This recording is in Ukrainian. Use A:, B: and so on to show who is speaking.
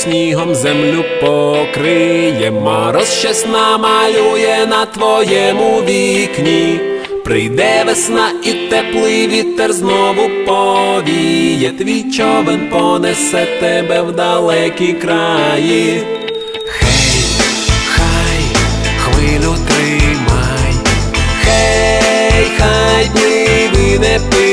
A: снігом землю покриє, мороз щось намалює на твоєму вікні. Прийде весна і теплий вітер знову повіє, твій човен понесе тебе в далекі краї. Хей, хай, хвилю тримай, хей, хай дні не пи.